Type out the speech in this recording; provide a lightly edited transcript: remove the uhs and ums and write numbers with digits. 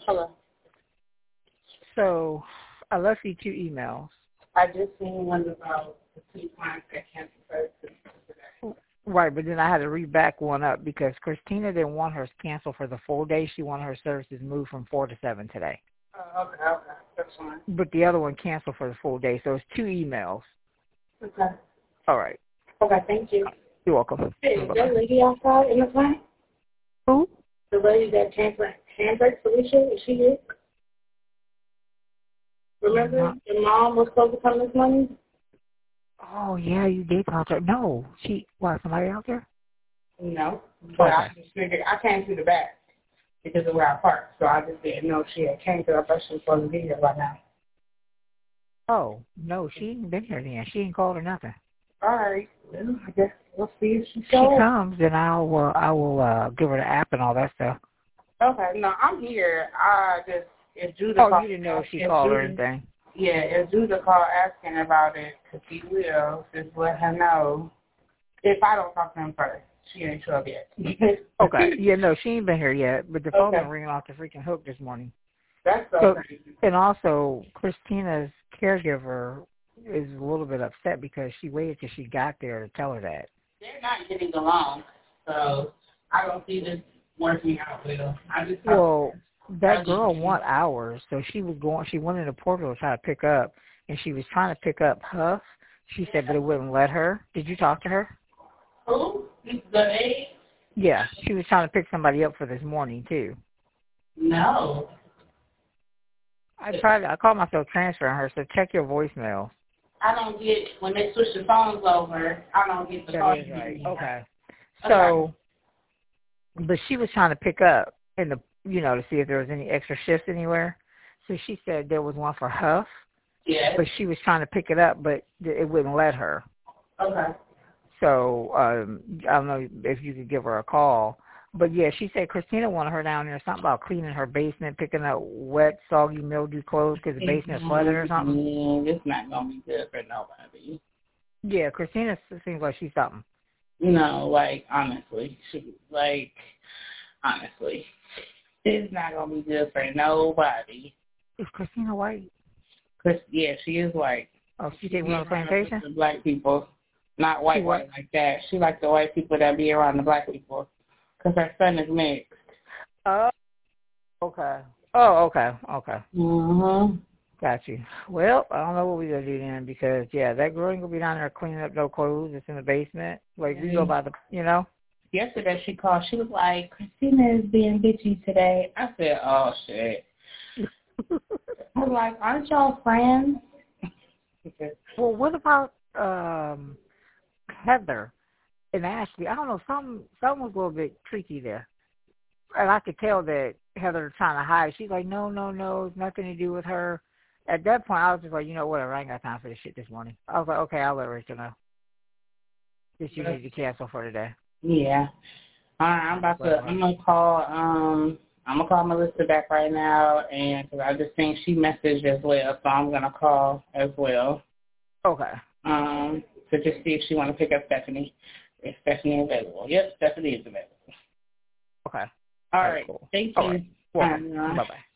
Hello. So I left you 2 emails. I just seen one about the 2 clients that canceled first. Right, but then I had to read back one up because Christina didn't want hers canceled for the full day. She wanted her services moved from 4 to 7 today. Oh, okay. That's fine. But the other one canceled for the full day, so it's 2 emails. Okay. All right. Okay, thank you. You're welcome. Hey, is that lady outside in the front? Who? The lady that handbrake Felicia, is she it? Remember, your mom was supposed to come this morning? Oh, yeah, you did talk to her. No. Somebody out there? No. But Okay. I just figured, I came through the back because of where I parked, so I just didn't know if she had came because I thought she was supposed to be here by now. Oh, no, she ain't been here then. She ain't called or nothing. All right. Well, I guess we'll see if she She shows. comes, then I will give her the app and all that stuff. Okay. No, I'm here. If Judah Oh, called, you didn't know if she called or anything. Yeah, if Judah called asking about it, because he will, just let her know. If I don't talk to him first, she ain't sure yet. Okay. Yeah, no, she ain't been here yet, but the phone been ringing off the freaking hook this morning. That's so crazy. And also, Christina's caregiver is a little bit upset because she waited till she got there to tell her that. They're not getting along, so I don't see this working out well. That girl want hours, so she went in the portal to try to pick up, and she was trying to pick up Huff. She said, but it wouldn't let her. Did you talk to her? Who? The aide? Yeah, she was trying to pick somebody up for this morning, too. No. I called myself transferring her, so check your voicemail. I don't get, when they switch the phones over, I don't get the call. That is right. Okay. So, but she was trying to pick up to see if there was any extra shifts anywhere. So she said there was one for Huff. Yeah. But she was trying to pick it up, but it wouldn't let her. Okay. So, I don't know if you could give her a call. But, yeah, she said Christina wanted her down there, something about cleaning her basement, picking up wet, soggy, mildew clothes because the basement flooded or something. It's not going to be good for nobody. Yeah, Christina seems like she's something. Honestly. Honestly. It's not going to be good for nobody. Is Christina white? Yeah, she is white. Oh, she came on the plantation? The black people. Not white like that. She like the white people that be around the black people. Because her son is mixed. Oh, okay. Mm-hmm. Got you. Well, I don't know what we're going to do then because, yeah, that girl ain't going to be down there cleaning up no clothes. It's in the basement. We go by the. Yesterday she called. She was like, Christina is being bitchy today. I said, oh, shit. I was like, aren't y'all friends? Well, what about Heather and Ashley? I don't know. Something was a little bit tricky there. And I could tell that Heather was trying to hide. She's like, no, it's nothing to do with her. At that point, I was just like, whatever. I ain't got time for this shit this morning. I was like, okay, I'll let Rachel know that you need to cancel for today. Yeah. All right, I'm gonna call Melissa back right now, and cause I just think she messaged as well, so I'm gonna call as well. Okay. To just see if she want to pick up Stephanie. If Stephanie is available. Yep, Stephanie is available. Okay. All right. Cool. Thank All you. right. Well, bye-bye.